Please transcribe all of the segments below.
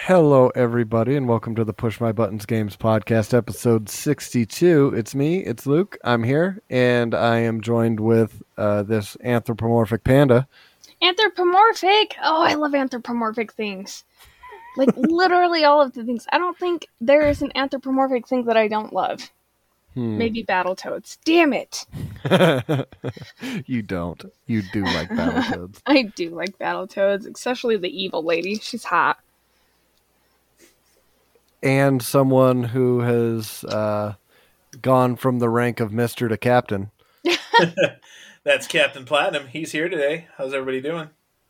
Hello, everybody, and welcome to the Push My Buttons Games podcast, episode 62. It's me, it's Luke. I'm here, and I am joined with this anthropomorphic panda. Anthropomorphic? Oh, I love anthropomorphic things. Like, literally all of the things. I don't think there is an anthropomorphic thing that I don't love. Maybe Battletoads. Damn it. You don't. You do like Battletoads. I do like Battletoads, especially the evil lady. She's hot. And someone who has gone from the rank of Mr. to Captain. That's Captain Platinum. He's here today. How's everybody doing?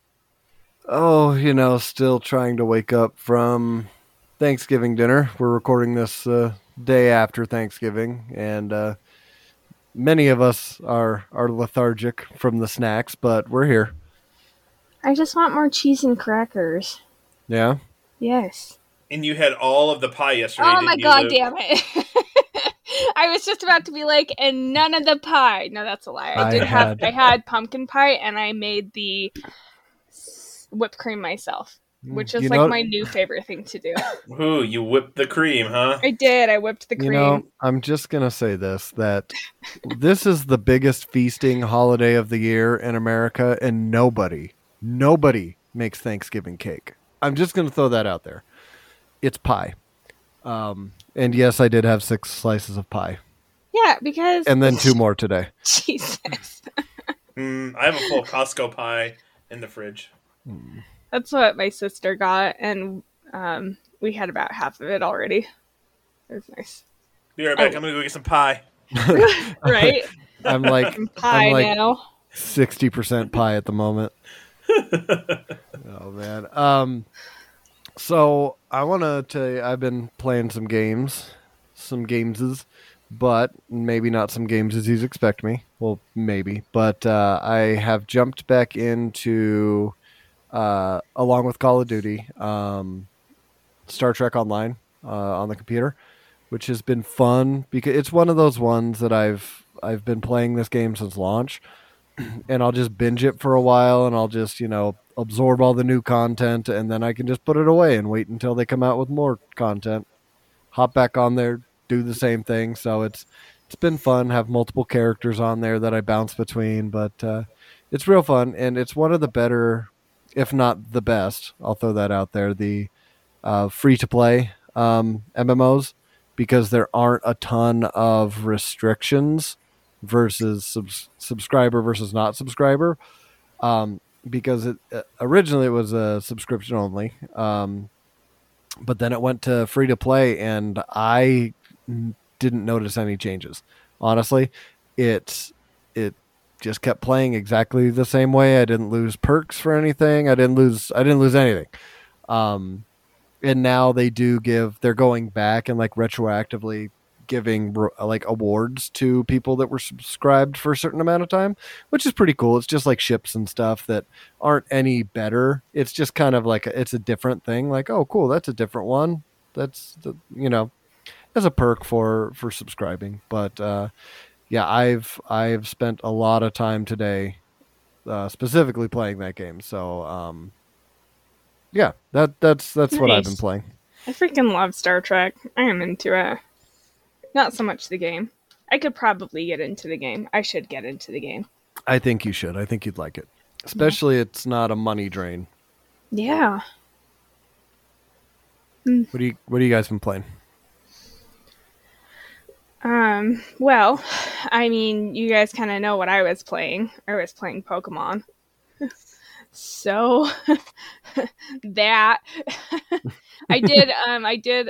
Oh, still trying to wake up from Thanksgiving dinner. We're recording this day after Thanksgiving, and many of us are lethargic from the snacks, but we're here. I just want more cheese and crackers. Yeah? Yes. And you had all of the pie yesterday. Oh my god, Luke? damn it. I was just about to be like, and none of the pie. No, that's a lie. I had pumpkin pie, and I made the whipped cream myself, which is my new favorite thing to do. Ooh, you whipped the cream, huh? I did. I whipped the cream. I'm just going to say that this is the biggest feasting holiday of the year in America, and nobody makes Thanksgiving cake. I'm just going to throw that out there. It's pie. And yes, I did have 6 slices of pie. Yeah, because... And then 2 more today. Jesus. I have a full Costco pie in the fridge. That's what my sister got, and we had about half of it already. It was nice. Be right back. I'm going to go get some pie. Right? I'm like now. 60% pie at the moment. Oh, man. So I want to tell you, I've been playing some gameses, but maybe not some games as you'd expect me. Well, maybe, but I have jumped back into, along with Call of Duty, Star Trek Online on the computer, which has been fun because it's one of those ones that I've been playing this game since launch, and I'll just binge it for a while, and I'll just absorb all the new content, and then I can just put it away and wait until they come out with more content. Hop back on there, do the same thing. So it's been fun. Have multiple characters on there that I bounce between, but it's real fun, and it's one of the better, if not the best. I'll throw that out there. The free to play MMOs, because there aren't a ton of restrictions versus subscriber versus not subscriber. Because originally it was a subscription only, but then it went to free to play, and I didn't notice any changes. Honestly, it just kept playing exactly the same way. I didn't lose perks for anything. I didn't lose anything. And now they're going back and retroactively giving awards to people that were subscribed for a certain amount of time, which is pretty cool. It's just ships and stuff that aren't any better. It's just kind of it's a different thing. Oh, cool, that's a different one. That's as a perk for subscribing. But yeah, I've spent a lot of time today specifically playing that game. So yeah, that's nice. What I've been playing. I freaking love Star Trek. I am into it. Not so much the game. I could probably get into the game. I should get into the game. I think you should. I think you'd like it. Especially it's not a money drain. Yeah. What do you guys been playing? Well, I mean, you guys kind of know what I was playing. I was playing Pokemon. So that I did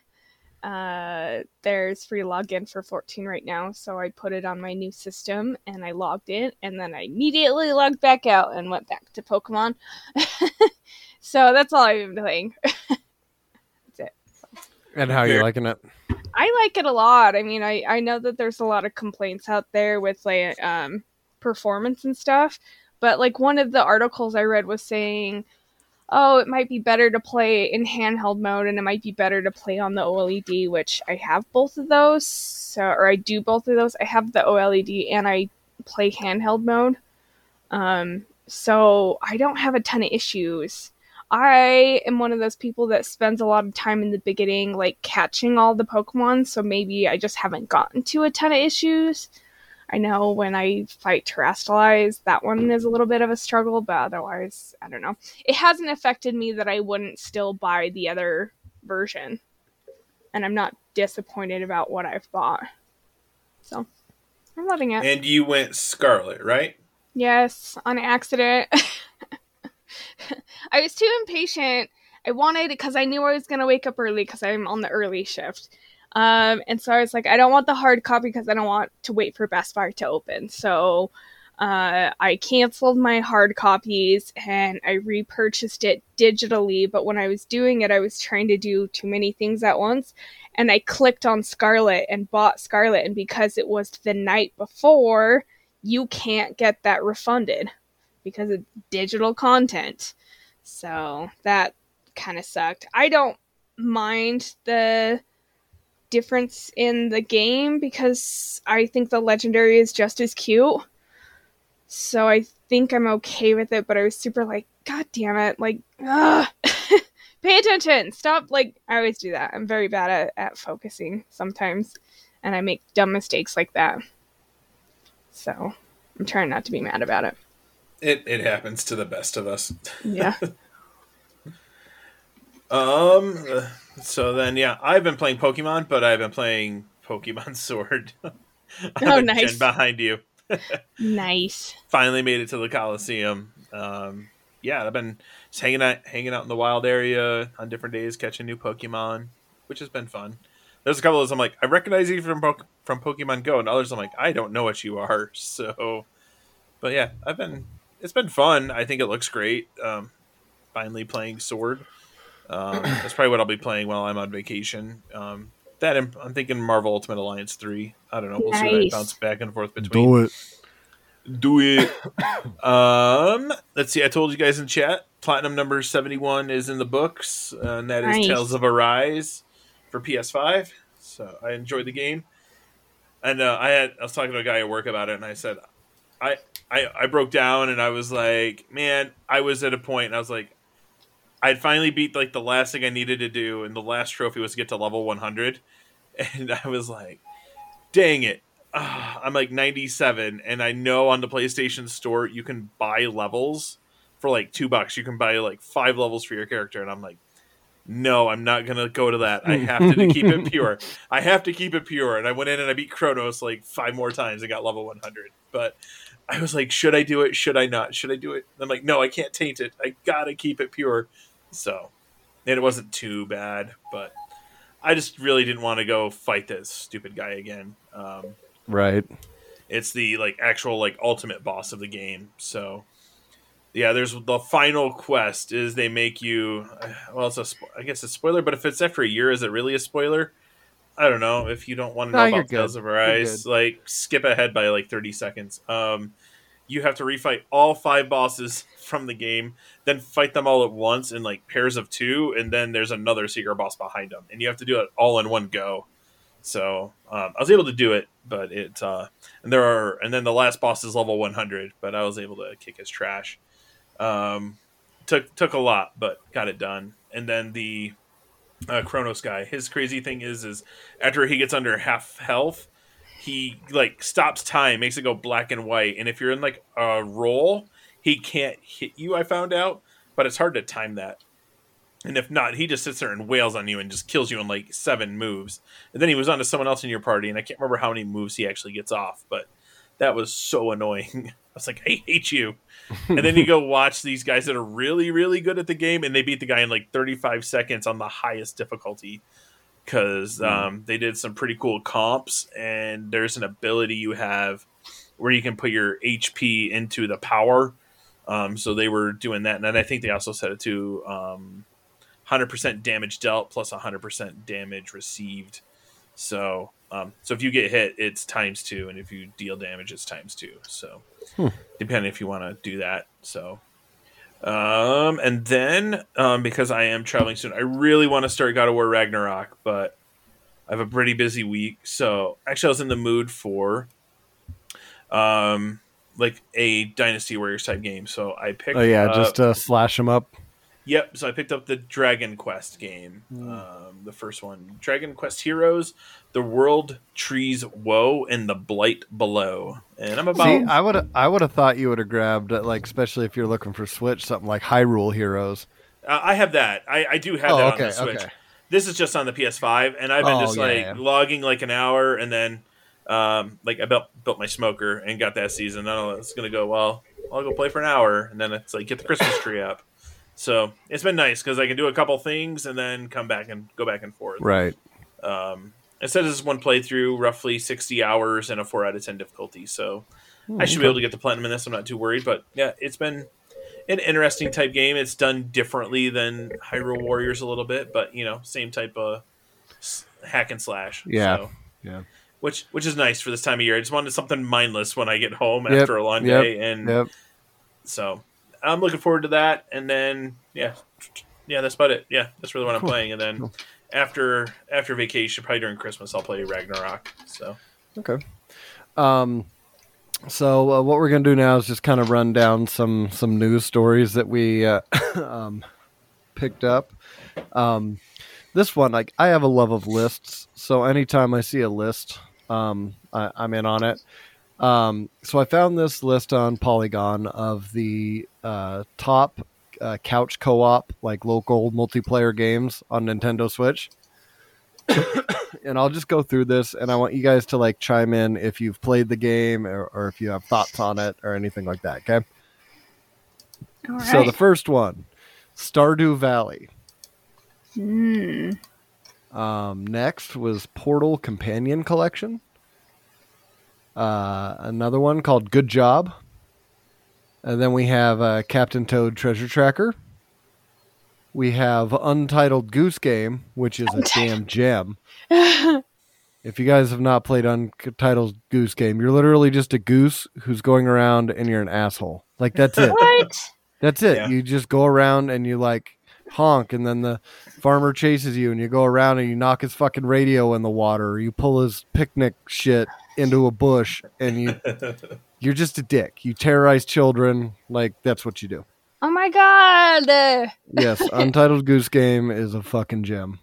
there's free login for 14 right now, so I put it on my new system and I logged in, and then I immediately logged back out and went back to Pokemon. So that's all I've been playing. That's it. And how are you liking it? I like it a lot. I mean, I know that there's a lot of complaints out there with performance and stuff, but one of the articles I read was saying, oh, it might be better to play in handheld mode, and it might be better to play on the OLED, which I have both of those, or I do both of those. I have the OLED and I play handheld mode, so I don't have a ton of issues. I am one of those people that spends a lot of time in the beginning, like catching all the Pokemon, so maybe I just haven't gotten to a ton of issues. I know when I fight Terrestrialize, that one is a little bit of a struggle, but otherwise, I don't know. It hasn't affected me that I wouldn't still buy the other version, and I'm not disappointed about what I've bought. So, I'm loving it. And you went Scarlet, right? Yes, on accident. I was too impatient. I wanted, because I knew I was going to wake up early because I'm on the early shift. And so I was like, I don't want the hard copy because I don't want to wait for Best Buy to open. So I canceled my hard copies and I repurchased it digitally. But when I was doing it, I was trying to do too many things at once. And I clicked on Scarlet and bought Scarlet. And because it was the night before, you can't get that refunded because it's digital content. So that kind of sucked. I don't mind the difference in the game because I think the legendary is just as cute. So I think I'm okay with it, but I was super like, God damn it, like, ugh. Pay attention, stop, like, I always do that. I'm very bad at focusing sometimes, and I make dumb mistakes like that. So I'm trying not to be mad about it. It happens to the best of us. Yeah. So then, yeah, I've been playing Pokemon, but I've been playing Pokemon Sword. Oh, nice. Gen behind you. Nice. Finally made it to the Coliseum. Yeah, I've been just hanging out in the wild area on different days, catching new Pokemon, which has been fun. There's a couple of those I'm like, I recognize you from Pokemon Go, and others I'm like, I don't know what you are. So, but yeah, it's been fun. I think it looks great. Finally playing Sword. That's probably what I'll be playing while I'm on vacation. I'm thinking Marvel Ultimate Alliance 3. I don't know. We'll see what I bounce back and forth between. Do it. Let's see. I told you guys in chat, Platinum number 71 is in the books, and that is Tales of Arise for PS5. So I enjoyed the game. And I was talking to a guy at work about it, and I said, I broke down, and I was like, man, I was at a point, and I was like, I'd finally beat like the last thing I needed to do, and the last trophy was to get to level 100, and I was like, dang it. I'm like 97, and I know on the PlayStation Store you can buy levels for like $2. You can buy like 5 levels for your character, and I'm like, no, I'm not gonna go to that. I have to keep it pure. I have to keep it pure. And I went in and I beat Kronos like 5 more times and got level 100. But I was like, should I do it? Should I not? Should I do it? And I'm like, no, I can't taint it. I gotta keep it pure. So, and it wasn't too bad, but I just really didn't want to go fight this stupid guy again. Right. It's the like actual like ultimate boss of the game. So yeah, there's the final quest is they make you. Well, I guess it's a spoiler, but if it's after a year, is it really a spoiler? I don't know. If you don't want to know about Tales of Arise, like skip ahead by like 30 seconds. You have to refight all 5 bosses from the game, then fight them all at once in like pairs of 2, and then there's another secret boss behind them, and you have to do it all in one go. So I was able to do it, but and then the last boss is level 100, but I was able to kick his trash. Took a lot, but got it done. And then the Kronos guy, his crazy thing is after he gets under half health, he like stops time, makes it go black and white, and if you're in like a roll, he can't hit you. I found out, but it's hard to time that. And if not, he just sits there and wails on you and just kills you in like 7 moves. And then he was on to someone else in your party, and I can't remember how many moves he actually gets off, but that was so annoying. I was like, I hate you. And then you go watch these guys that are really, really good at the game, and they beat the guy in like 35 seconds on the highest difficulty. Because they did some pretty cool comps, and there's an ability you have where you can put your HP into the power. So they were doing that, and then I think they also set it to 100% damage dealt plus 100% damage received. So if you get hit, it's ×2, and if you deal damage, it's ×2. So depending if you want to do that. So. And then, because I am traveling soon, I really want to start God of War Ragnarok, but I have a pretty busy week. So actually I was in the mood for, like a Dynasty Warriors type game. So I picked just slash them up. Yep. So I picked up the Dragon Quest game, the first one, Dragon Quest Heroes, The World Trees Woe, and The Blight Below. And I'm about. See, I would have thought you would have grabbed like, especially if you're looking for Switch, something like Hyrule Heroes. I have that. I do have that on the Switch. Okay. This is just on the PS5, and I've been logging like an hour, and then like I built my smoker and got that season. I don't know, it's gonna go well. I'll go play for an hour, and then it's like get the Christmas tree up. So it's been nice because I can do a couple things and then come back and go back and forth. Right. Instead of this one playthrough, roughly 60 hours and a 4 out of 10 difficulty. So I should be able to get the platinum in this. I'm not too worried. But yeah, it's been an interesting type game. It's done differently than Hyrule Warriors a little bit, but same type of hack and slash. Yeah. So, yeah. Which is nice for this time of year. I just wanted something mindless when I get home after a long day, and so I'm looking forward to that. And then that's about it. Yeah, that's really what I'm playing. And then after vacation, probably during Christmas, I'll play Ragnarok. So okay. So what we're going to do now is just kind of run down some news stories that we picked up. This one, like, I have a love of lists, so anytime I see a list, I'm in on it. So I found this list on Polygon of the top couch co-op, like local multiplayer games on Nintendo Switch. And I'll just go through this, and I want you guys to like chime in if you've played the game or if you have thoughts on it or anything like that. Okay. All right. So the first one, Stardew Valley. Next was Portal Companion Collection. Another one called Good Job. And then we have Captain Toad Treasure Tracker. We have Untitled Goose Game, which is a damn gem. If you guys have not played Untitled Goose Game, you're literally just a goose who's going around and you're an asshole. Like, that's it. What? That's it. Yeah. You just go around and you like honk, and then the farmer chases you, and you go around and you knock his fucking radio in the water, or you pull his picnic shit into a bush, and you're just a dick. You terrorize children. Like, that's what you do. Oh my god! Yes, Untitled Goose Game is a fucking gem.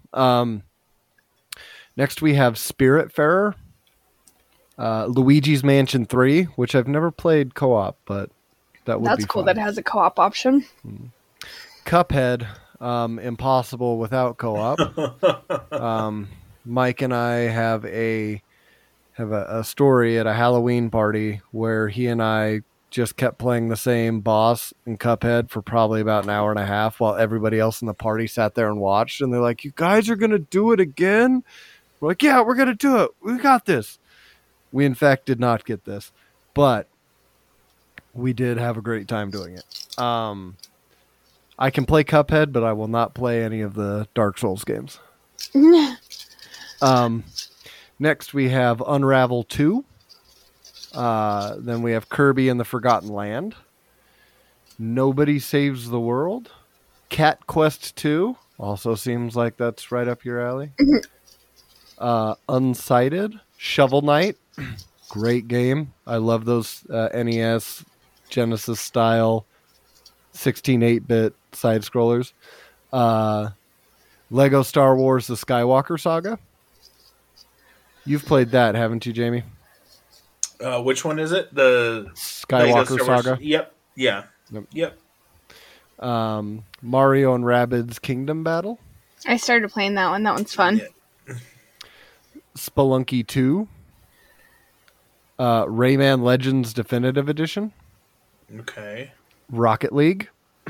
Next we have Spiritfarer, Luigi's Mansion 3, which I've never played co-op, but that would be That's cool fun. that it has a co-op option. Cuphead, impossible without co-op. Mike and I have a story at a Halloween party where he and I just kept playing the same boss in Cuphead for probably about an hour and a half while everybody else in the party sat there and watched. And they're like, "You guys are going to do it again?" We're like, "Yeah, we're going to do it. We got this." We, in fact, did not get this, but we did have a great time doing it. I can play Cuphead, but I will not play any of the Dark Souls games. Next, we have Unravel 2. Then we have Kirby and the Forgotten Land. Nobody Saves the World. Cat Quest 2. Also seems like that's right up your alley. Unsighted. Shovel Knight. Great game. I love those NES, Genesis style 16 8-bit side scrollers. Lego Star Wars The Skywalker Saga. You've played that, haven't you, Jamie? Which one is it? The Skywalker Saga? Yep. Yeah. Yep. Mario and Rabbids Kingdom Battle. I started playing that one. That one's fun. Yeah. Spelunky 2. Rayman Legends Definitive Edition. Okay. Rocket League.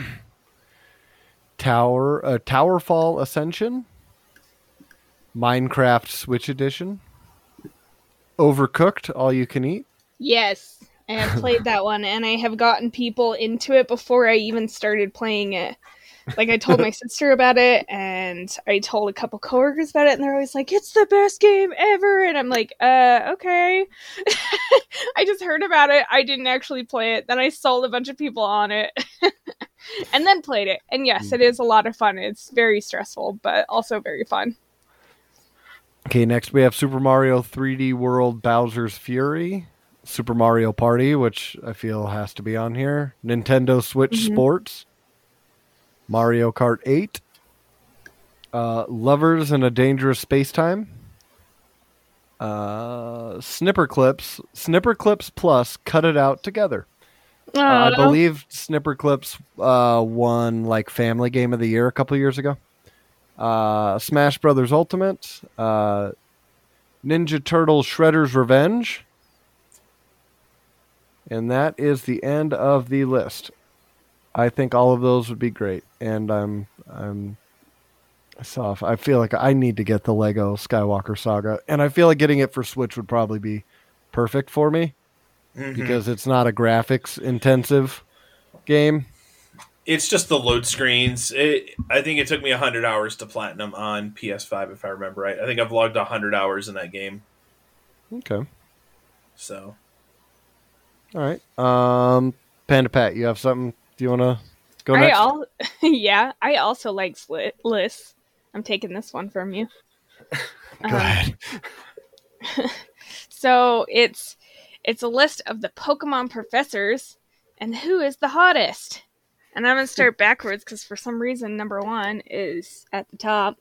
Towerfall Ascension. Minecraft Switch Edition. Overcooked All You Can Eat. Yes, I have played that one, and I have gotten people into it before I even started playing it. Like, I told my sister about it, and I told a couple coworkers about it, and they're always like, "It's the best game ever!" And I'm like, okay. I just heard about it. I didn't actually play it. Then I sold a bunch of people on it, and then played it. And yes, it is a lot of fun. It's very stressful, but also very fun. Okay, next we have Super Mario 3D World Bowser's Fury. Super Mario Party, which I feel has to be on here. Nintendo Switch Sports. Mario Kart 8, Lovers in a Dangerous Space-Time, Snipper Clips Plus Cut It Out Together. I believe Snipper Clips won like Family Game of the Year a couple years ago. Smash Brothers Ultimate, Ninja Turtle Shredder's Revenge, and that is the end of the list. I think all of those would be great, and I'm soft. I feel like I need to get the Lego Skywalker Saga, and I feel like getting it for Switch would probably be perfect for me because it's not a graphics intensive game. It's just the load screens. I think it took me 100 hours to platinum on PS5, if I remember right. I think I've logged 100 hours in that game. Okay. So. All right. Panda Pat, you have something? Do you want to go next? Yeah, I also like lists. I'm taking this one from you. Go ahead. So it's a list of the Pokemon professors and who is the hottest. And I'm going to start backwards because for some reason number 1 is at the top.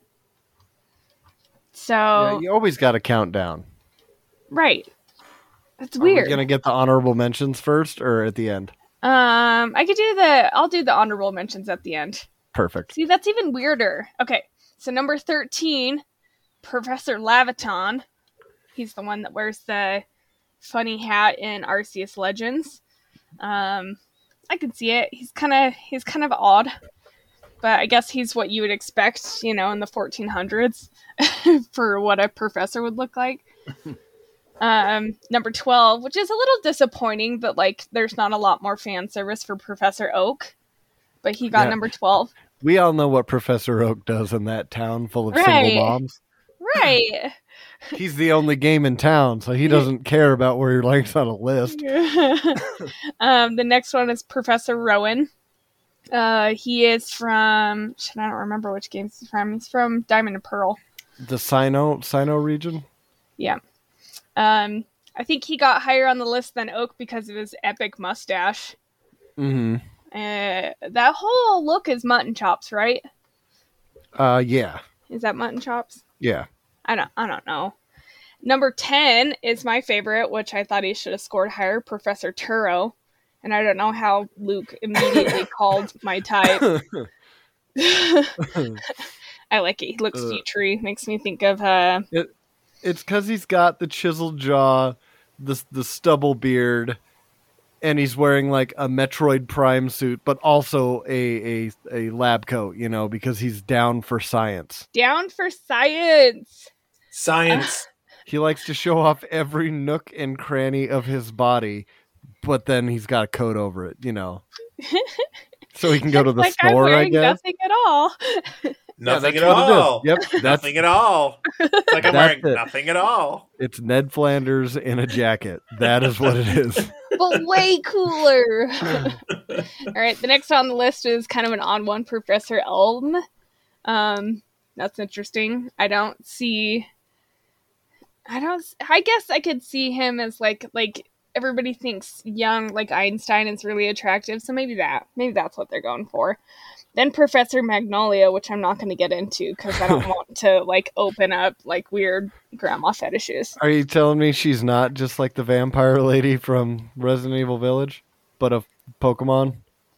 So yeah, you always got to count down. Right. That's weird. Are we going to get the honorable mentions first or at the end? I'll do the honorable mentions at the end. Perfect. See, that's even weirder. Okay. So number 13, Professor Laviton. He's the one that wears the funny hat in Arceus Legends. I can see it. He's kind of odd, but I guess he's what you would expect, in the 1400s for what a professor would look like. Number 12, which is a little disappointing, but like there's not a lot more fan service for Professor Oak, but he got number 12. We all know what Professor Oak does in that town full of single moms. Right. He's the only game in town, so he doesn't care about where he ranks on a list. The next one is Professor Rowan. He is from... I don't remember which games he's from. He's from Diamond and Pearl. The Sinnoh region? Yeah. I think he got higher on the list than Oak because of his epic mustache. Mm-hmm. That whole look is mutton chops, right? Yeah. Is that mutton chops? Yeah. I don't know. Number 10 is my favorite, which I thought he should have scored higher, Professor Turo. And I don't know how Luke immediately called my type. I like it. He looks featurey. Makes me think of... It's because he's got the chiseled jaw, the stubble beard, and he's wearing like a Metroid Prime suit, but also a lab coat, because he's down for science. Down for science! Science. He likes to show off every nook and cranny of his body, but then he's got a coat over it, So he can go to the store, I guess. Nothing at all. Nothing at all. Yep. Nothing at all. It's like I'm wearing nothing at all. It's Ned Flanders in a jacket. That is what it is. But way cooler. All right. The next on the list is kind of an odd one, Professor Elm. That's interesting. I guess I could see him as like everybody thinks young, like Einstein is really attractive. So maybe that's what they're going for. Then Professor Magnolia, which I'm not going to get into because I don't want to open up weird grandma fetishes. Are you telling me she's not just like the vampire lady from Resident Evil Village, but a Pokemon?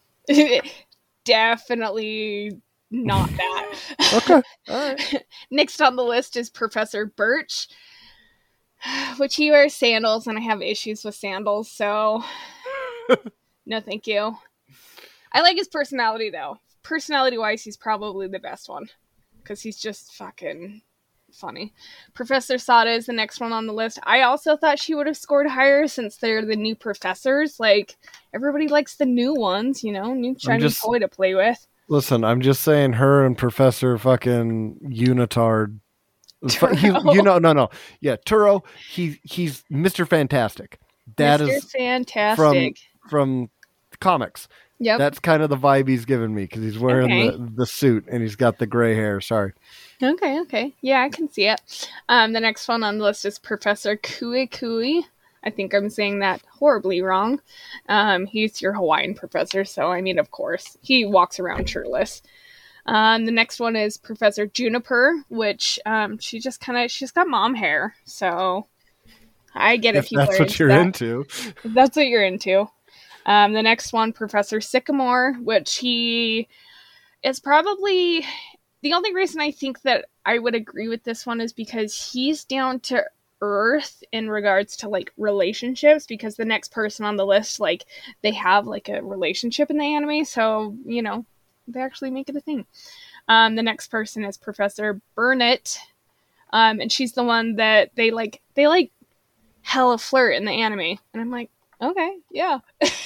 Definitely not that. Okay. All right. Next on the list is Professor Birch, which he wears sandals, and I have issues with sandals, so no thank you. I like his personality, though. Personality-wise, he's probably the best one, because he's just fucking funny. Professor Sada is the next one on the list. I also thought she would have scored higher, since they're the new professors. Everybody likes the new ones, new shiny toy to play with. Listen, I'm just saying her and Professor fucking Unitard. No. Yeah, Turo, he's Mr. Fantastic. That Mr. is Fantastic. From comics. Yep. That's kind of the vibe he's giving me because he's wearing the suit and he's got the gray hair. Sorry. Okay. Yeah, I can see it. The next one on the list is Professor Kui Kui. I think I'm saying that horribly wrong. He's your Hawaiian professor, so of course. He walks around shirtless. The next one is Professor Juniper, which she's got mom hair, so I get it. If that's what you're into. If that's what you're into. The next one, Professor Sycamore, which he is probably the only reason I think that I would agree with this one is because he's down to earth in regards to like relationships, because the next person on the list, like, they have like a relationship in the anime, so they actually make it a thing. The next person is Professor Burnett, and she's the one that they hella flirt in the anime, and I'm like, okay, yeah.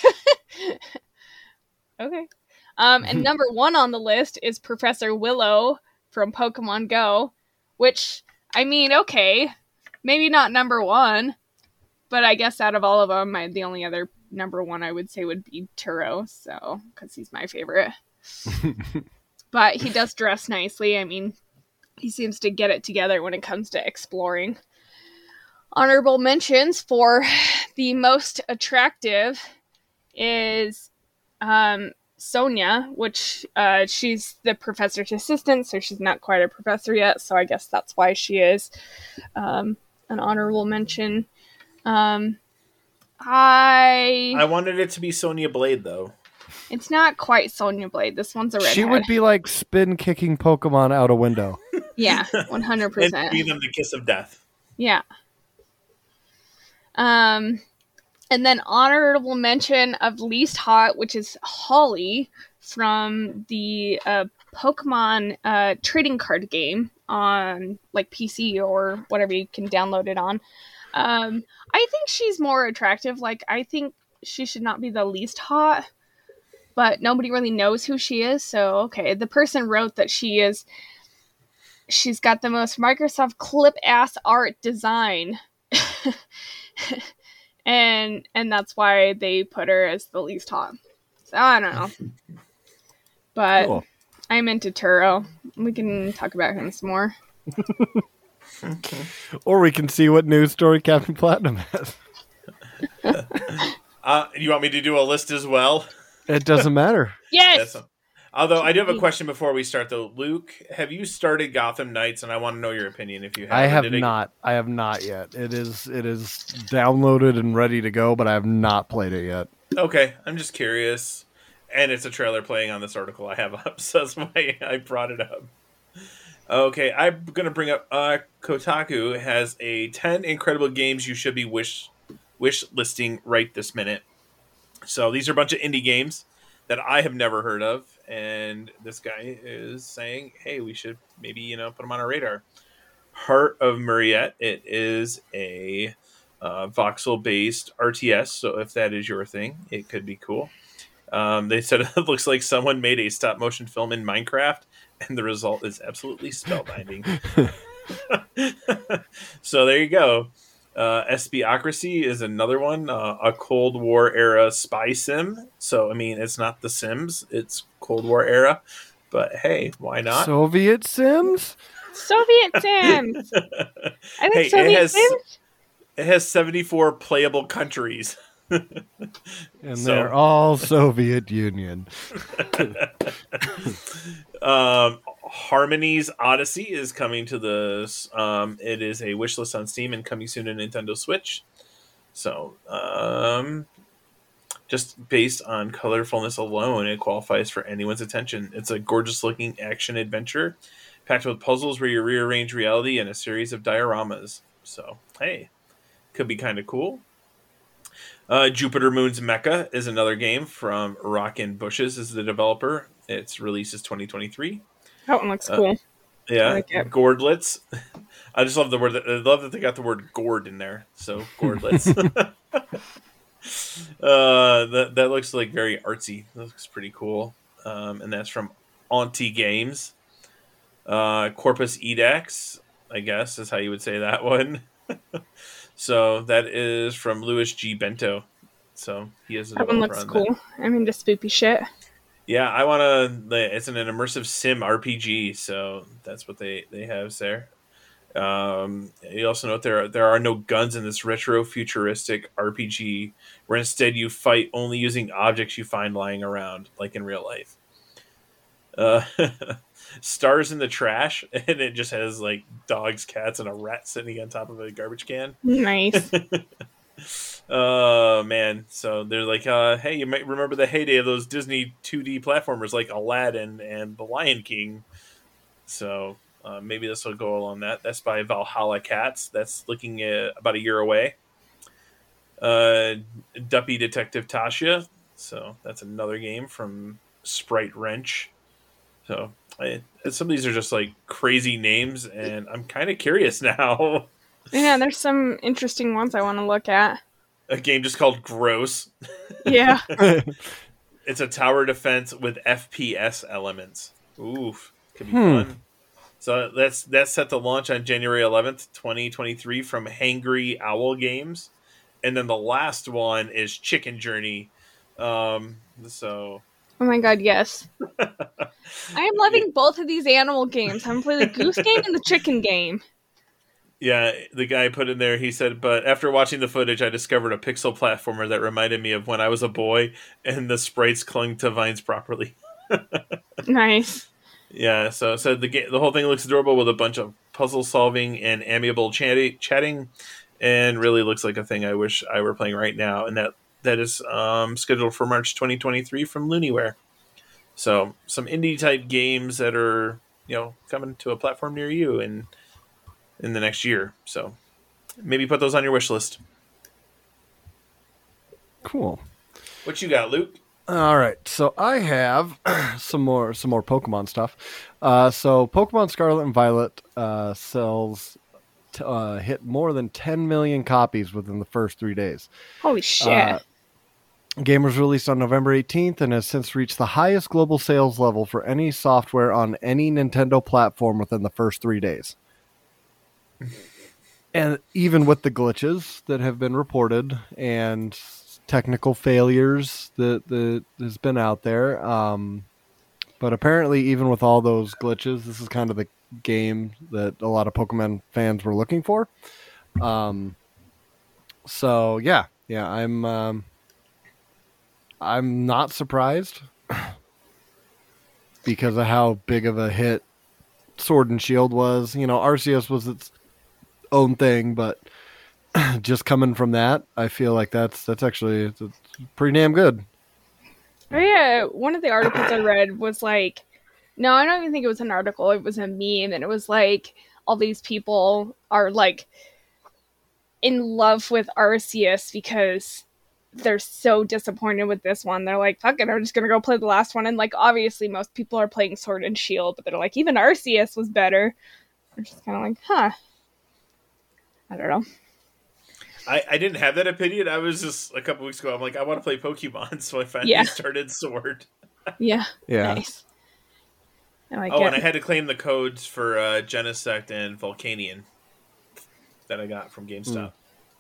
Okay. And number 1 on the list is Professor Willow from Pokemon Go, which, I mean, okay, maybe not number 1, but I guess out of all of them, the only other number 1 I would say would be Turo, so, because he's my favorite. But he does dress nicely. I mean, he seems to get it together when it comes to exploring. Honorable mentions for the most attractive is Sonia, which she's the professor's assistant, so she's not quite a professor yet, so I guess that's why she is an honorable mention. I wanted it to be Sonya Blade, though. It's not quite Sonya Blade. This one's a redhead. She would be like spin-kicking Pokemon out a window. Yeah, 100%. And give them the kiss of death. Yeah. And then honorable mention of least hot, which is Holly from the Pokemon trading card game on like PC or whatever you can download it on. I think she's more attractive. Like, I think she should not be the least hot, but nobody really knows who she is. So, okay, the person wrote that she's got the most Microsoft clip ass art design. and that's why they put her as the least hot. So I don't know. But cool. I'm into Turo. We can talk about him some more. Or we can see what news story Captain Platinum has. You want me to do a list as well? It doesn't matter. Yes. Although I do have a question before we start, though. Luke, have you started Gotham Knights? And I want to know your opinion if you have. I have not. I have not yet. It is downloaded and ready to go, but I have not played it yet. Okay, I'm just curious. And it's a trailer playing on this article I have up, so that's why I brought it up. Okay, I'm going to bring up Kotaku has a 10 incredible games you should be wish listing right this minute. So these are a bunch of indie games that I have never heard of, and this guy is saying, hey, we should maybe, put them on our radar. Heart of Muriet, it is a voxel-based RTS, so if that is your thing, it could be cool. They said it looks like someone made a stop-motion film in Minecraft, and the result is absolutely spellbinding. So there you go. SBocracy is another one, a Cold War era spy sim. So, I mean, it's not The Sims, it's Cold War era. But hey, why not? Soviet Sims? Soviet Sims! I think Soviet Sims? It has 74 playable countries. And they're all Soviet Union. Harmony's Odyssey is coming to this. It is a wishlist on Steam and coming soon to Nintendo Switch. So, just based on colorfulness alone, it qualifies for anyone's attention. It's a gorgeous-looking action adventure packed with puzzles where you rearrange reality and a series of dioramas. So, hey, could be kind of cool. Jupiter Moon's Mecha is another game from Rockin' Bushes is the developer. Its release is 2023. That one looks cool. Yeah, like Gordlets. I just love the word. I love that they got the word gourd in there. So Gordlets. That looks like very artsy. That looks pretty cool. And that's from Auntie Games. Corpus Edax, I guess is how you would say that one. So that is from Louis G. Bento. So he is a developer. That one looks cool. I'm into spoopy shit. Yeah, I want to. It's an immersive sim RPG, so that's what they have there. You also note there are no guns in this retro futuristic RPG, where instead you fight only using objects you find lying around, like in real life. Uh, Stars in the Trash, and it just has like dogs, cats, and a rat sitting on top of a garbage can. Nice. Oh man! So they're like, hey, you might remember the heyday of those Disney 2D platformers like Aladdin and The Lion King. So maybe this will go along that. That's by Valhalla Cats. That's looking at about a year away. Duppy Detective Tasha. So that's another game from Sprite Wrench. So some of these are just like crazy names, and I'm kind of curious now. Yeah, there's some interesting ones I want to look at. A game just called Gross. Yeah. It's a tower defense with FPS elements. Oof, could be fun. So that's set to launch on January 11th, 2023 from Hangry Owl Games. And then the last one is Chicken Journey. So Oh my god, yes. I am loving both of these animal games. I'm playing the goose game and the chicken game. yeah, the guy put in there, he said, but after watching the footage, I discovered a pixel platformer that reminded me of when I was a boy and the sprites clung to vines properly. Nice. Yeah, so the whole thing looks adorable with a bunch of puzzle solving and amiable chatting, and really looks like a thing I wish I were playing right now. And that is scheduled for March 2023 from Loonyware. So some indie type games that are coming to a platform near you in the next year. So maybe put those on your wish list. Cool. What you got, Luke? All right, so I have some more Pokemon stuff. So Pokemon Scarlet and Violet sells hit more than 10 million copies within the first 3 days. Holy shit. Game was released on November 18th and has since reached the highest global sales level for any software on any Nintendo platform within the first 3 days. And even with the glitches that have been reported and technical failures that has been out there, but apparently even with all those glitches, this is kind of the game that a lot of Pokemon fans were looking for. So yeah, I'm not surprised because of how big of a hit Sword and Shield was. Arceus was its own thing, but just coming from that, I feel like that's actually pretty damn good. Oh yeah, one of the articles I read was like, no, I don't even think it was an article, it was a meme, and it was like, all these people are like in love with Arceus because they're so disappointed with this one. They're like, fuck it, I'm just gonna go play the last one. And like, obviously most people are playing Sword and Shield, but they're like, even Arceus was better. I'm just kind of like, huh. I don't know. I didn't have that opinion. I was just a couple weeks ago, I'm like, I want to play Pokemon, so I finally started Sword. Yeah. Nice. And I had to claim the codes for Genesect and Volcanion that I got from GameStop.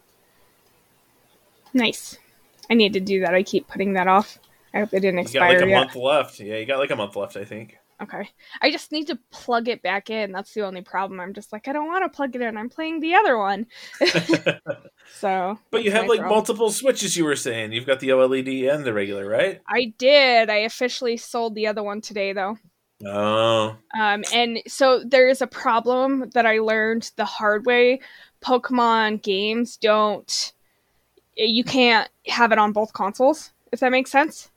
Nice. I need to do that. I keep putting that off. I hope they didn't expire yet. You got like a month left. Yeah, you got like a month left, I think. Okay. I just need to plug it back in. That's the only problem. I'm just like, I don't want to plug it in. I'm playing the other one. So. But you have like multiple Switches, you were saying. You've got the OLED and the regular, right? I did. I officially sold the other one today, though. Oh. And so there is a problem that I learned the hard way. Pokemon games you can't have it on both consoles, if that makes sense.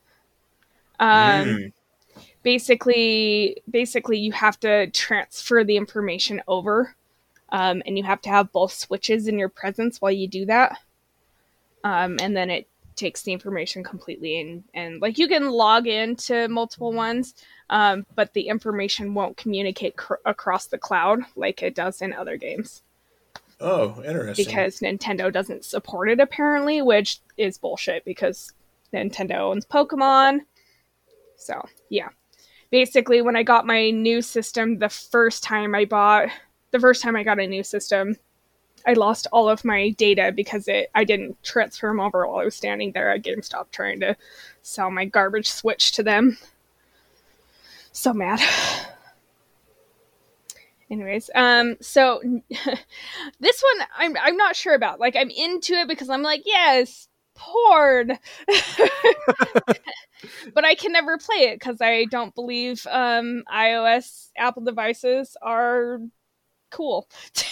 Basically you have to transfer the information over, and you have to have both Switches in your presence while you do that. And then it takes the information completely, and like you can log into multiple ones, but the information won't communicate across the cloud like it does in other games. Oh, interesting. Because Nintendo doesn't support it apparently, which is bullshit because Nintendo owns Pokemon. So, yeah. Basically, when I got my new system, the first time I got a new system, I lost all of my data because I didn't transfer them over while I was standing there at GameStop trying to sell my garbage Switch to them. So mad. Anyways, so this one I'm not sure about. Like, I'm into it because I'm like, yes, porn. But I can never play it because I don't believe iOS Apple devices are cool.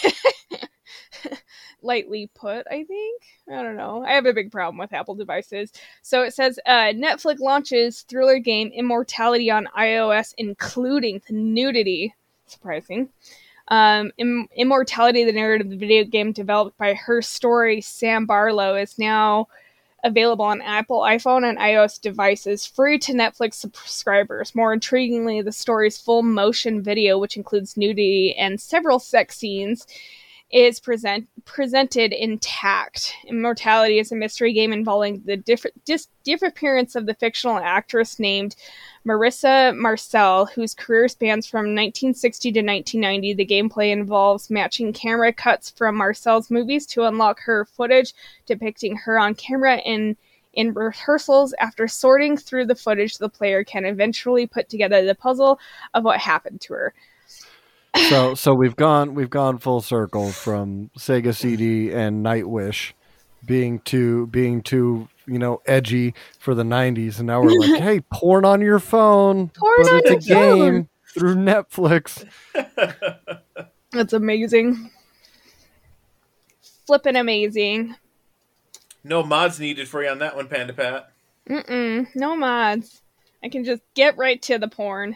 Lightly put, I think. I don't know. I have a big problem with Apple devices. So it says Netflix launches thriller game Immortality on iOS, including the nudity. Surprising. Immortality, the narrative of the video game developed by Her Story, Sam Barlow, is now available on Apple iPhone and iOS devices, free to Netflix subscribers. More intriguingly, the story's full motion video, which includes nudity and several sex scenes, is presented intact. Immortality is a mystery game involving the disappearance of the fictional actress named Marissa Marcel, whose career spans from 1960 to 1990. The gameplay involves matching camera cuts from Marcel's movies to unlock her footage depicting her on camera in rehearsals. After sorting through the footage, the player can eventually put together the puzzle of what happened to her. So we've gone full circle from Sega CD and Nightwish being too edgy for the 90s, and now we're like, hey, porn on your phone, Porn but on it's a your phone. game through Netflix. That's amazing. Flippin' amazing. No mods needed for you on that one, Panda Pat. No mods. I can just get right to the porn.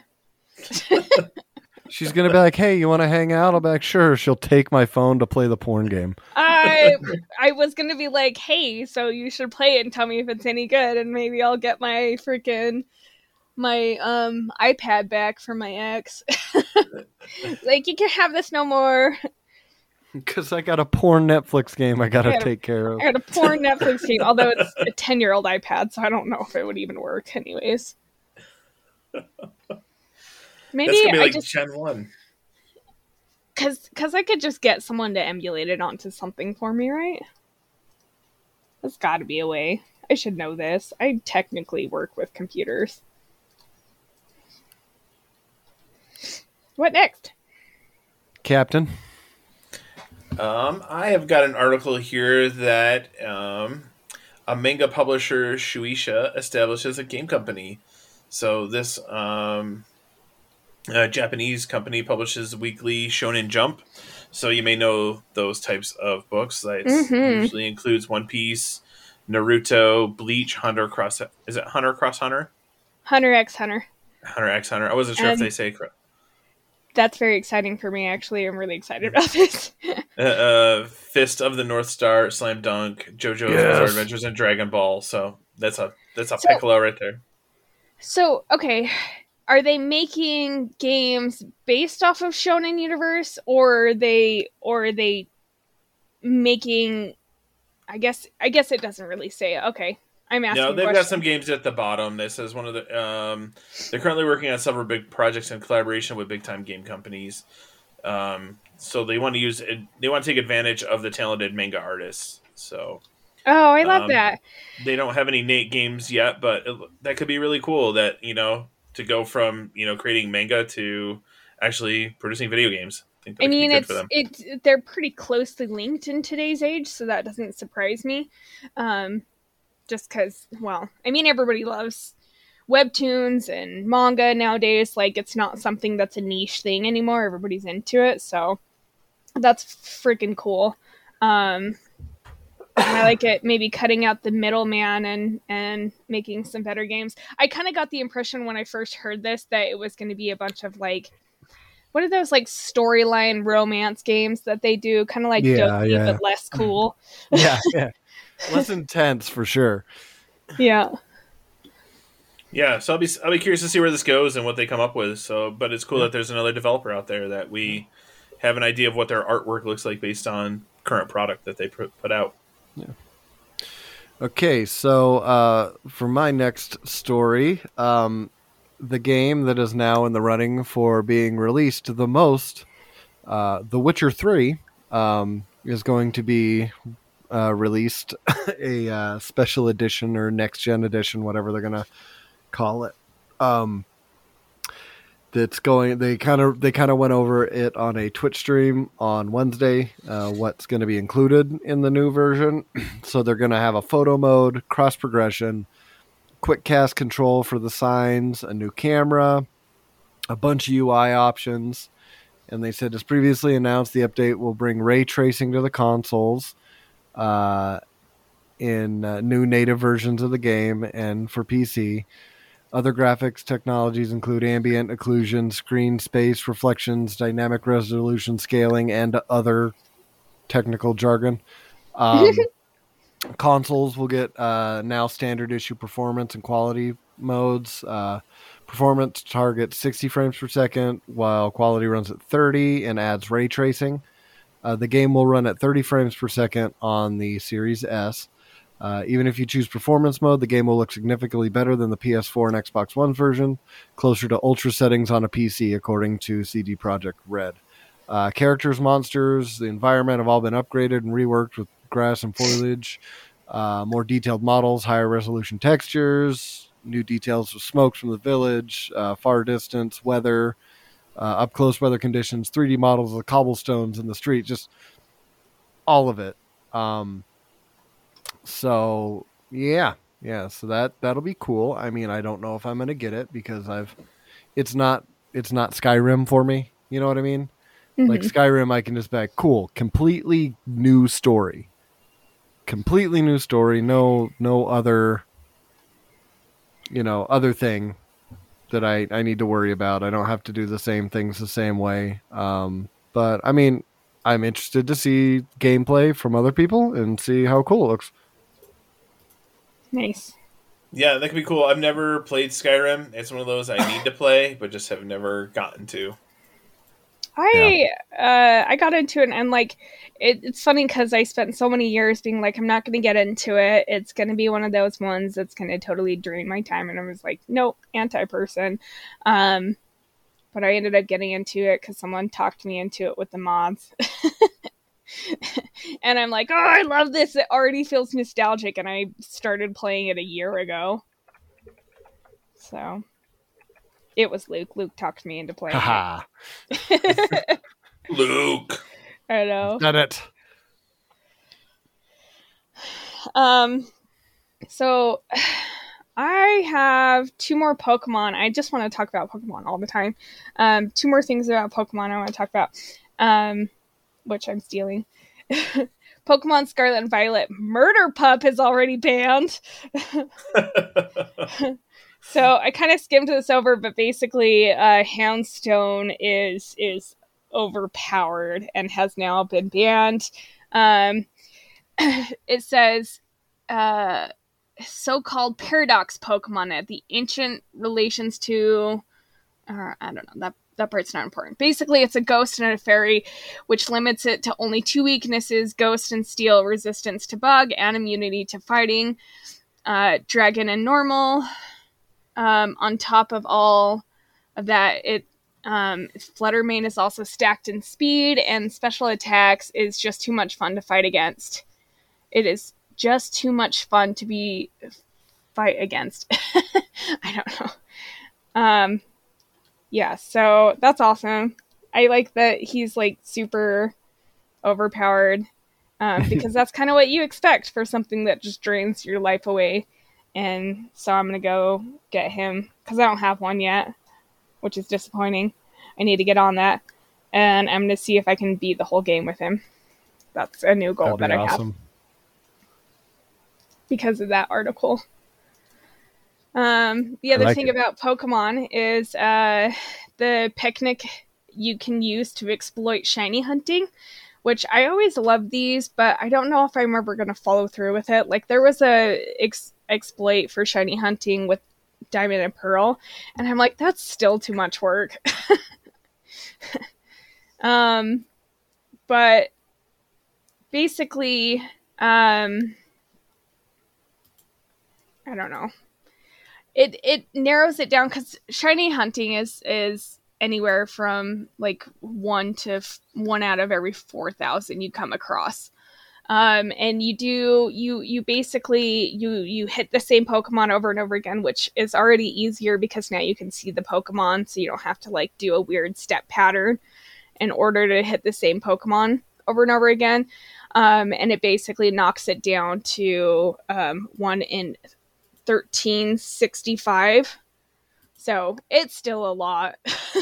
She's gonna be like, hey, you want to hang out? I'll be like, sure. She'll take my phone to play the porn game. I was gonna be like, hey, so you should play it and tell me if it's any good, and maybe I'll get my iPad back from my ex. Like, you can have this no more. Because I got a porn Netflix game I gotta take care of. I had a porn Netflix game, although it's a 10-year-old iPad, so I don't know if it would even work anyways. Maybe That's gonna be I like just Gen 1. because I could just get someone to emulate it onto something for me, right? There's got to be a way. I should know this. I technically work with computers. What next? Captain? I have got an article here that a manga publisher, Shueisha, establishes a game company. So this Japanese company publishes weekly Shonen Jump. So you may know those types of books. That usually includes One Piece, Naruto, Bleach, Hunter Cross. Is it Hunter Cross Hunter? Hunter x Hunter. Hunter x Hunter. I wasn't sure if they say correct. That's very exciting for me, actually. I'm really excited about this. Fist of the North Star, Slam Dunk, JoJo's Bizarre Adventures, and Dragon Ball. So that's a Piccolo right there. So, okay, are they making games based off of Shonen Universe, or are they making? I guess it doesn't really say. Okay, I'm asking. No, they've questions. got some games at the bottom. This is one of the. They're currently working on several big projects in collaboration with big time game companies. So they want to use it. They want to take advantage of the talented manga artists. So. Oh, I love that. They don't have any Nate games yet, but that could be really cool. That to go from creating manga to actually producing video games. I mean, they're pretty closely linked in today's age, so that doesn't surprise me. Just because, well, I mean, everybody loves webtoons and manga nowadays. Like, it's not something that's a niche thing anymore. Everybody's into it, so that's freaking cool. I like it, maybe cutting out the middleman and making some better games. I kind of got the impression when I first heard this that it was going to be a bunch of, like, what are those, like, storyline romance games that they do? Kind of like Doki, but less cool. Yeah. Less intense, for sure. Yeah. Yeah, so I'll be curious to see where this goes and what they come up with. So, but it's cool that there's another developer out there that we have an idea of what their artwork looks like based on current product that they put out. Yeah. Okay, so for my next story, the game that is now in the running for being released the most, The Witcher 3, is going to be released a special edition or next gen edition, whatever they're going to call it. that's going. They kind of went over it on a Twitch stream on Wednesday. What's going to be included in the new version? So they're going to have a photo mode, cross progression, quick cast control for the signs, a new camera, a bunch of UI options. And they said, as previously announced, the update will bring ray tracing to the consoles in new native versions of the game and for PC. Other graphics technologies include ambient occlusion, screen space reflections, dynamic resolution scaling, and other technical jargon. Consoles will get now standard issue performance and quality modes. Performance targets 60 frames per second, while quality runs at 30 and adds ray tracing. The game will run at 30 frames per second on the Series S. Even if you choose performance mode, the game will look significantly better than the PS4 and Xbox One version, closer to ultra settings on a PC, according to CD Projekt Red. Characters, monsters, the environment have all been upgraded and reworked with grass and foliage, more detailed models, higher resolution textures, new details of smokes from the village, far distance, weather, up close weather conditions, 3D models of the cobblestones in the street, just all of it. So so that'll be cool. I mean, I don't know if I'm gonna get it because it's not Skyrim for me. You know what I mean? Mm-hmm. Like Skyrim, I can just be like, cool, completely new story. No other, other thing that I need to worry about. I don't have to do the same things the same way. But I mean, I'm interested to see gameplay from other people and see how cool it looks. Nice. Yeah, that could be cool. I've never played Skyrim. It's one of those I need to play, but just have never gotten to. I got into it, and like it's funny because I spent so many years being like, I'm not going to get into it. It's going to be one of those ones that's going to totally drain my time, and I was like, nope, anti-person. But I ended up getting into it because someone talked me into it with the mods. And I'm like, oh, I love this. It already feels nostalgic, and I started playing it a year ago. So it was Luke. Luke talked me into playing it. Luke. I know. Done it. So I have 2 more Pokemon. I just want to talk about Pokemon all the time. 2 more things about Pokemon I want to talk about, which I'm stealing. Pokemon Scarlet and Violet Murder Pup is already banned. So I kind of skimmed this over, but basically Houndstone is overpowered and has now been banned. It says so-called paradox Pokemon at the ancient relations to I don't know, that part's not important. Basically, it's a ghost and a fairy, which limits it to only 2 weaknesses: ghost and steel, resistance to bug, and immunity to fighting. Dragon and normal. On top of all of that, Fluttermane is also stacked in speed, and special attacks is just too much fun to fight against. It is just too much fun to fight against. I don't know. Yeah, so that's awesome. I like that he's like super overpowered, because that's kind of what you expect for something that just drains your life away. And so I'm going to go get him because I don't have one yet, which is disappointing. I need to get on that. And I'm going to see if I can beat the whole game with him. That's a new goal that I have. Because of that article. The other thing about Pokemon is the picnic you can use to exploit shiny hunting, which I always love these, but I don't know if I'm ever going to follow through with it. Like, there was a exploit for shiny hunting with Diamond and Pearl, and I'm like, that's still too much work. But basically, I don't know. It narrows it down because shiny hunting is anywhere from like 1 out of every 4,000 you come across. And you basically you hit the same Pokemon over and over again, which is already easier because now you can see the Pokemon, so you don't have to like do a weird step pattern in order to hit the same Pokemon over and over again. And it basically knocks it down to 1 in 1365. So it's still a lot.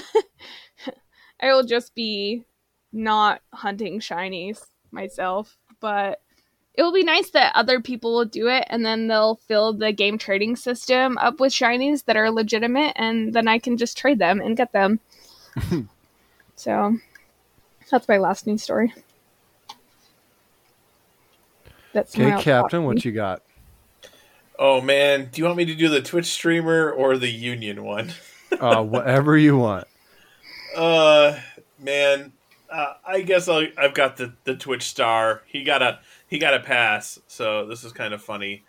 I will just be not hunting shinies myself, but it will be nice that other people will do it, and then they'll fill the game trading system up with shinies that are legitimate, and then I can just trade them and get them. So that's my last news story. That's okay, Captain, what you got? Oh man, do you want me to do the Twitch streamer or the Union one? Whatever you want. Man, I guess I've got the Twitch star. He got a pass, so this is kind of funny.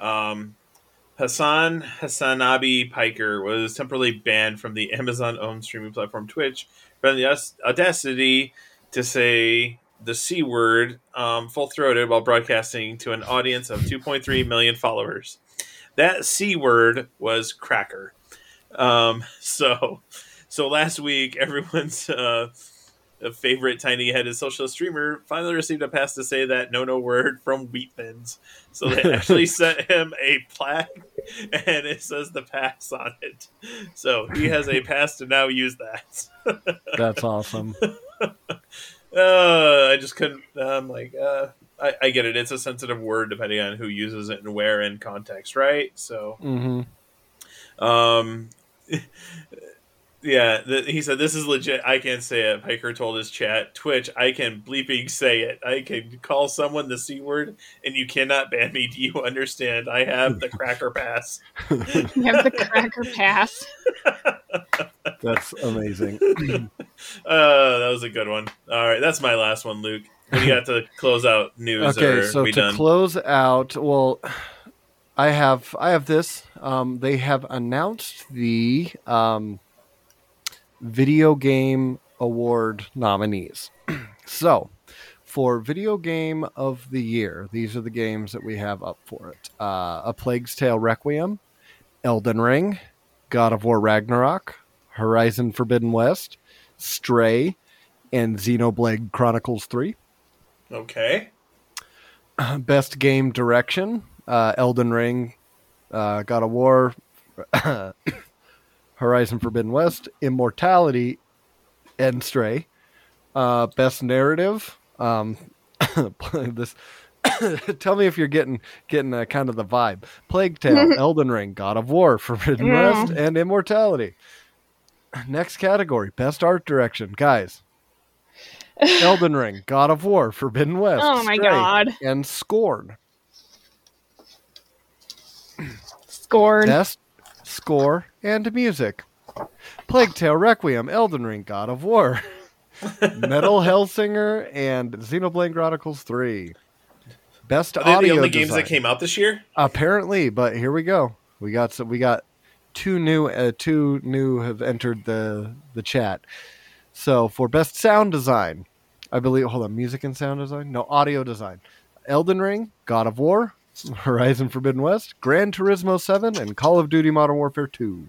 Hasanabi Piker was temporarily banned from the Amazon-owned streaming platform Twitch for the audacity to say the C word full-throated while broadcasting to an audience of 2.3 million followers. That C word was cracker. So last week, everyone's favorite tiny-headed socialist streamer finally received a pass to say that no word from Wheat Thins. So they actually sent him a plaque, and it says the pass on it. So he has a pass to now use that. That's awesome. I just couldn't. I'm like, I get it. It's a sensitive word depending on who uses it and where in context, right? So, yeah, he said, this is legit. I can't say it. Piker told his chat, Twitch, I can bleeping say it. I can call someone the C word, and you cannot ban me. Do you understand? I have the cracker pass. You have the cracker pass. That's amazing. That was a good one. All right, that's my last one, Luke. What do you got to close out news? Okay, so to close out, well, I have this. They have announced the Video Game Award nominees. So, for Video Game of the Year, these are the games that we have up for it. A Plague's Tale Requiem, Elden Ring, God of War Ragnarok, Horizon Forbidden West, Stray, and Xenoblade Chronicles 3. Okay. Best Game Direction, Elden Ring, God of War, Horizon Forbidden West, Immortality, and Stray. Best Narrative. This. Tell me if you're getting kind of the vibe. Plague Tale, Elden Ring, God of War, Forbidden West, and Immortality. Next category, Best Art Direction. Guys, Elden Ring, God of War, Forbidden West, oh my Stray, god, and Scorn. Scorn. Best Score and Music. Plague Tale Requiem, Elden Ring, God of War, Metal Hellsinger, and Xenoblade Chronicles 3. Best Are they audio the only design. games that came out this year? Apparently, but here we go. We got two new have entered the chat. So for best sound design, I believe. Hold on, music and sound design. No, audio design. Elden Ring, God of War, Horizon Forbidden West, Gran Turismo 7, and Call of Duty Modern Warfare 2.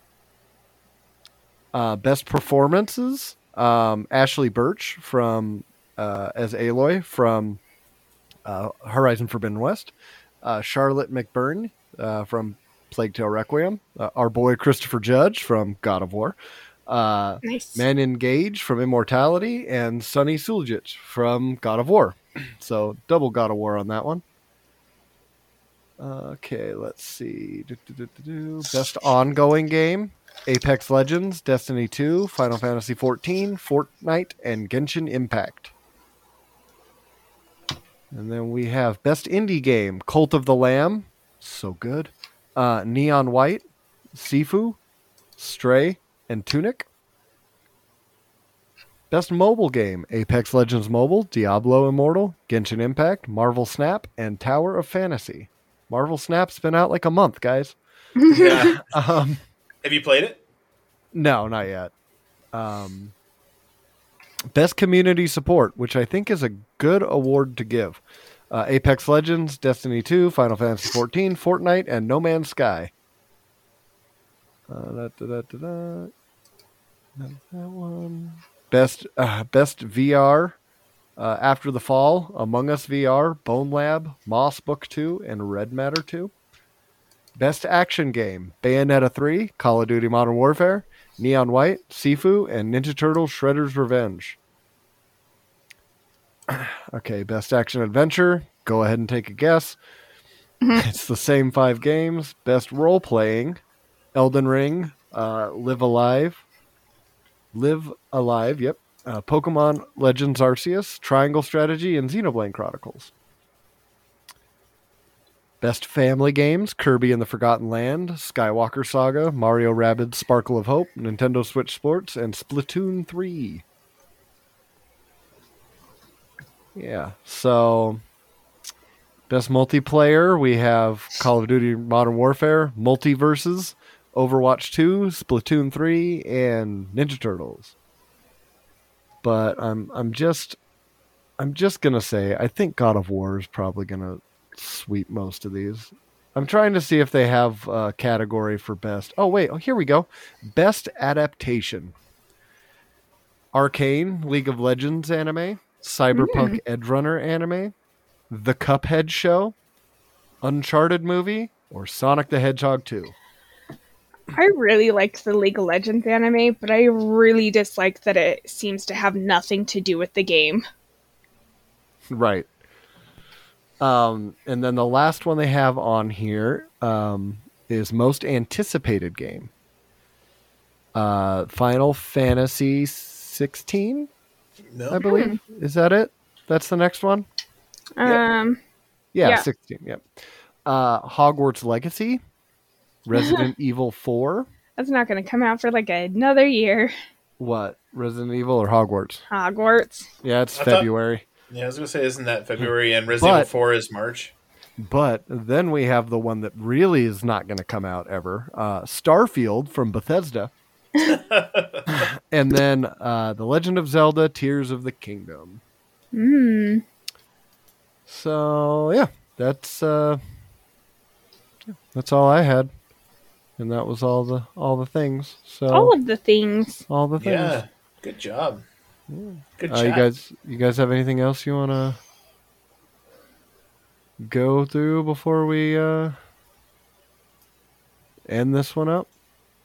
Best performances: Ashley Birch from as Aloy from Horizon Forbidden West, Charlotte McBurn from Plague Tale Requiem, our boy Christopher Judge from God of War, Nice. Manon Gage from Immortality, and Sonny Suljic from God of War. So double God of War on that one. Okay, let's see. Best ongoing game: Apex Legends, Destiny 2, Final Fantasy 14, Fortnite, and Genshin Impact. And then we have Best Indie Game: Cult of the Lamb, so good, Neon White, Sifu, Stray, and Tunic. Best Mobile Game: Apex Legends Mobile, Diablo Immortal, Genshin Impact, Marvel Snap, and Tower of Fantasy. Marvel Snap's been out like a month, guys. Yeah. Have you played it? No, not yet. Best Community Support, which I think is a good award to give. Apex Legends, Destiny 2, Final Fantasy 14, Fortnite, and No Man's Sky. That one. Best VR. After the Fall, Among Us VR, Bone Lab, Moss Book 2, and Red Matter 2. Best Action Game, Bayonetta 3, Call of Duty Modern Warfare, Neon White, Sifu, and Ninja Turtles Shredder's Revenge. Okay, Best Action Adventure, go ahead and take a guess. It's the same 5 games. Best Role Playing, Elden Ring, Live Alive, yep. Pokemon Legends Arceus, Triangle Strategy, and Xenoblade Chronicles. Best Family Games, Kirby and the Forgotten Land, Skywalker Saga, Mario Rabbids Sparkle of Hope, Nintendo Switch Sports, and Splatoon 3. Yeah, so best multiplayer, we have Call of Duty Modern Warfare, Multiverses, Overwatch 2, Splatoon 3, and Ninja Turtles. But I'm just gonna say I think God of War is probably gonna sweep most of these. I'm trying to see if they have a category for best. Oh wait, here we go. Best adaptation. Arcane, League of Legends anime, Cyberpunk Edgerunner anime, The Cuphead Show, Uncharted movie, or Sonic the Hedgehog 2. I really like the League of Legends anime, but I really dislike that it seems to have nothing to do with the game. Right. And then the last one they have on here is most anticipated game. Final Fantasy 16, No. I believe. Is that it? That's the next one? Yeah. 16, yep. Hogwarts Legacy, Resident Evil 4. That's not going to come out for like another year. What? Resident Evil or Hogwarts? Hogwarts. Yeah, it's February. Yeah, I was going to say, isn't that February? And Resident Evil 4 is March. But then we have the one that really is not going to come out ever. Starfield from Bethesda. And then The Legend of Zelda, Tears of the Kingdom. So, yeah, that's all I had. And that was all the things. So all of the things. All the things. Yeah, good job. Good job. You guys have anything else you want to go through before we end this one up?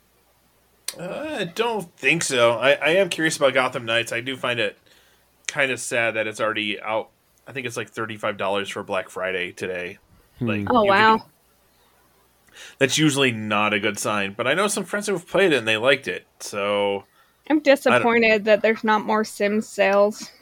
I don't think so. I am curious about Gotham Knights. I do find it kind of sad that it's already out. I think it's like $35 for Black Friday today. Like, oh, wow. That's usually not a good sign. But I know some friends who have played it and they liked it. So I'm disappointed that there's not more Sims sales.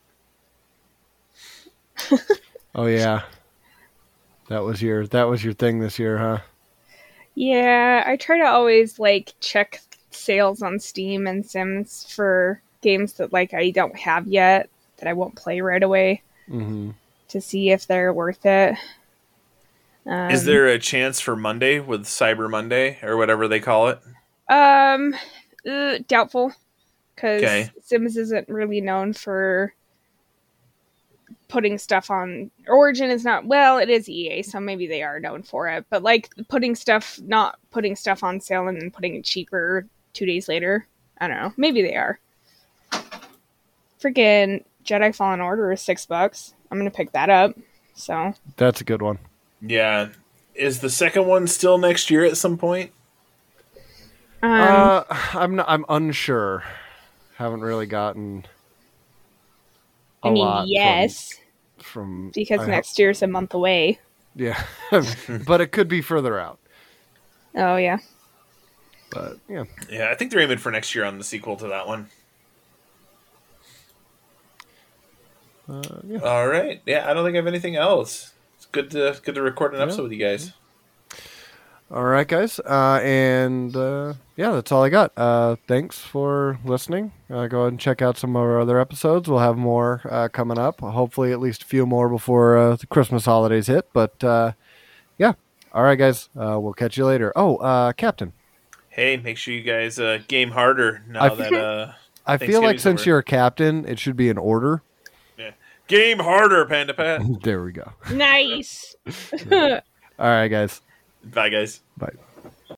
Oh yeah. That was your thing this year, huh? Yeah, I try to always like check sales on Steam and Sims for games that like I don't have yet that I won't play right away to see if they're worth it. Is there a chance for Monday with Cyber Monday or whatever they call it? Doubtful, because Sims isn't really known for putting stuff on. Origin is not. Well, it is EA, so maybe they are known for it. But like not putting stuff on sale and then putting it cheaper 2 days later. I don't know. Maybe they are. Freaking Jedi Fallen Order is $6. I'm gonna pick that up. So that's a good one. Yeah. Is the second one still next year at some point? I'm unsure. Haven't really gotten a lot. Yes. From because next year's a month away. Yeah. But it could be further out. Oh yeah. But yeah. Yeah, I think they're aiming for next year on the sequel to that one. Yeah. All right. Yeah, I don't think I have anything else. It's good to record an episode with you guys. All right, guys. And that's all I got. Thanks for listening. Go ahead and check out some of our other episodes. We'll have more coming up. Hopefully at least a few more before the Christmas holidays hit. But yeah. All right, guys. We'll catch you later. Oh, Captain. Hey, make sure you guys game harder now that I feel like since over. you're a captain, it should be in order. Yeah. Game harder, Panda Pat. There we go. Nice. All right, guys. Bye, guys. Bye.